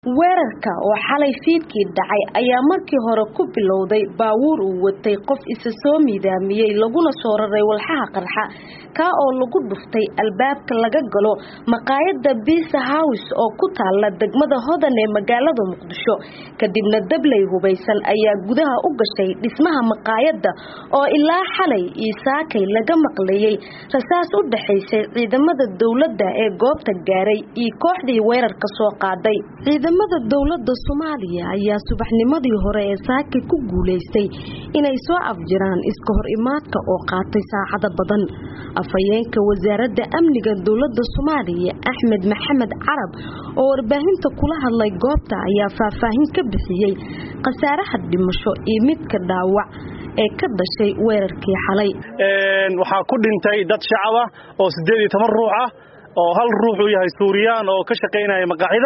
weerarka oo xalay fiidkii dhacay ayaa markii hore ku bilowday baabuur uu watay qof isa soo miidaamiyay laguna soo raray walxaha qarxa ka oo lagu dhuftay albaabka laga galo maqaayadda Pizza House oo ku taala degmada Hodan ee magaalada Muqdisho kadibna dablay hubeysan ayaa gudaha u gashay dhismaha maqaayadda oo ilaa xalay isaakay laga maqlayay rasaas u dhaxaysay ciidamada dawladda ee goobta gaaray iyo kooxdii weerarka soo qaaday ciidamada dawladda Soomaaliya ayaa subaxnimadii hore ee saakay ku guuleystay inay soo afjiraan iska hor imaadka oo qaatay saacado badan afayeenka wasaaradda amniga dawladda Soomaaliya Axmed Maxamed Carab oo warbaahinta kula hadlay goobta ayaa faahfaahin ka bixiyay qasaaraha dhimasho iyo midka dhaawac ee ka dhashay weerarkii xalay waxa ku dhintay dad shacab ah oo 18 ruux ah oo hal ruux uu yahay Suuriyaan oo ka shaqeynaya maqaaxida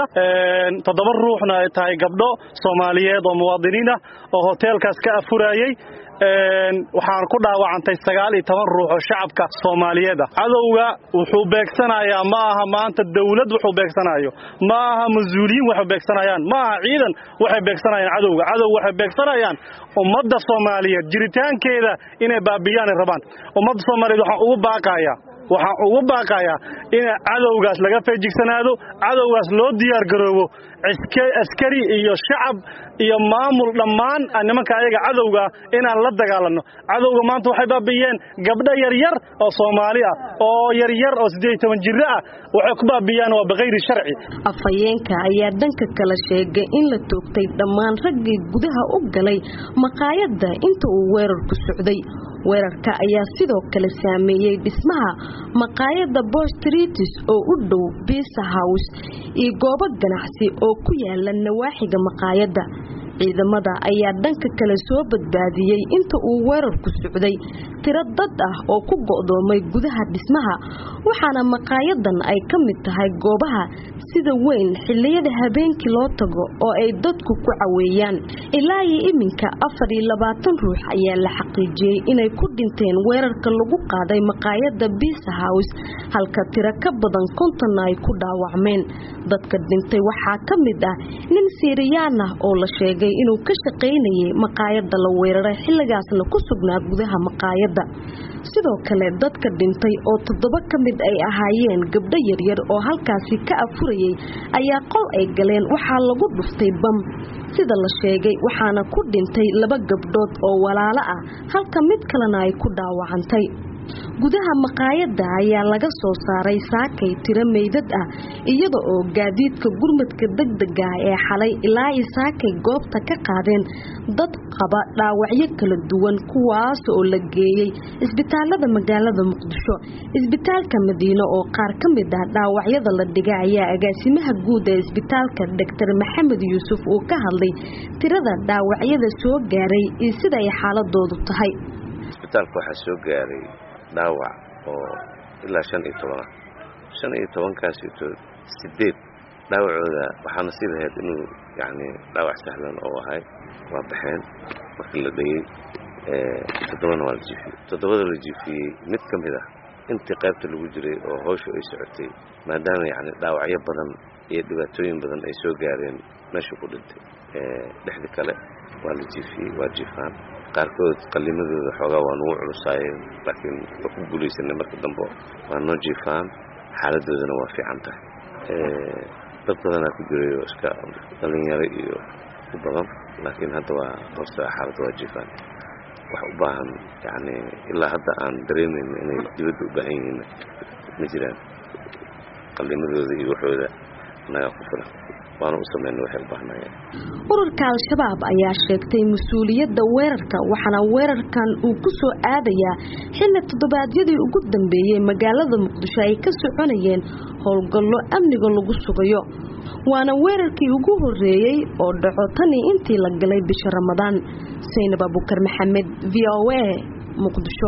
7 ruuxna ay tahay gabdho Soomaaliyeed oo muwaadiniin ah oo hotelkaas ka afurayay waxaan ku dhaawacantay 19 ruux oo shacabka Soomaaliyeed ah cadawga wuxuu beegsanayaa ma aha maanta dawlad wuxuu beegsanayo ma aha mas'uuliyiin waxay beegsanayaan ma aha ciidan waxay beegsanayaan cadawga waxay beegsanayaan ummadda Soomaaliyeed jiritaankeeda inay baabiyaan rabaan ummadda Soomaaliyeed waxaan ugu baaqayaa in cadawgaas laga feejigsanaado cadawgaas loo diyaar garoobo askari iyo shacab iyo maamul dhammaan nimanka ayaga cadawga inaan la dagaalano cadawga maanta waxay baabiyeen gabdho yar oo Soomaali ah oo yar oo 18 jir ah waxay ku baabiyaan waa baqayri sharci afayeenka ayaa dhanka kala sheegay in la toogtay dhammaan raggii gudaha u galay maqaayadda inta uu weerarku socday weerarka ayaa sidoo kale saameeyay dhismaha maqaayadda Street oo u dhow Pizza House iyo goobo ganacsi oo ku yaala nawaaxiga maqaayadda ciidamada ayaa dhanka kale soo badbaadiyay inta uu weerarku socday tiro dad ah oo ku go'doomay gudaha dhismaha waxaana maqaayadan ay ka mid tahay goobaha sida weyn xilliyada habeenkii loo tago oo ay dadku ku caweeyaan ilaa iminka 24 ruux ayaa la xaqiijiyay inay ku dhinteen weerarka lagu qaaday maqaayadda Pizza House halka tiro ka badan 50 ay ku dhaawacmeen dadka dhintay waxaa ka mid ah nin Siiriyaan ah oo la sheegay inuu ka shaqeynayay maqaayadda la weeraray xilligaasna ku sugnaa gudaha maqaayadda sidoo kale dadka dhintay oo 7 ka mid ay ahaayeen gabdho yaryar oo halkaasi ka afurayay ayaa qol ay galeen waxa lagu dhuftay bam sida la sheegay waxaana ku dhintay 2 gabdhood oo walaalo ah halka mid kalena ay ku dhaawacantay gudaha maqaayadda ayaa laga soo saaray saakay tiro meydad ah iyada oo gaadiidka gurmadka degdega ee xalay ilaa saakay goobta ka qaadeen dad qaba dhaawacyo kala duwan kuwaas oo la geeyay isbitaalada magaalada Muqdisho isbitaalka Madiino oo qaar ka mid ah dhaawacyada la dhigay ayaa agaasimaha guud ee isbitaalka Dr. Maxamed Yuusuf oo ka hadlay tirada dhaawacyada soo gaaray iyo sida ay xaaladoodu tahay isbitaalka waxa soo gaaray dhaawac oo ilaa 15 kaasi 8 dhaawacooda waxaana sidaheed inuu dhaawac sahlan oo ahay waa baxeen markii la dhigay 7 la jiifiyay mid ka mid ah intii qaybta lagu jiray oo hawsha ay socotay maadaama dhaawacyo badan iyo dhibaatooyin badan ay soo gaareen meesha ku dhintay dhexda kale waa la jiifiyay waa jiifaan qaarkood qalimadooda xoogaa waa nugu culusaayeen laakiin waa ku guulaysanay marka dambe waa noo jiifaan xaaladoodana waa fiican tahay dad badanaa ku jiray oo iska dhalinyaro iyo u badan laakiin hadda waa hoosta xaaladda waa jiifaan wax u baahan ilaa hadda aan dareemayno inay dibadda u baahan yihiin ma jiraan qalimadooda iyo waxooda naga ku filan waana u sameeyay waxay u baahnayeen ururka al-shabaab ayaa sheegtay mas'uuliyadda weerarka waxaana weerarkan uu ku soo aadayaa xilli toddobaadyadii ugu dambeeyay magaalada Muqdisho ay ka soconayeen howlgallo amniga lagu sugayo waana weerarkii ugu horeeyay oo dhaco tan intii la galay bisha Ramadaan Saynab Abukar Maxamed VOA Muqdisho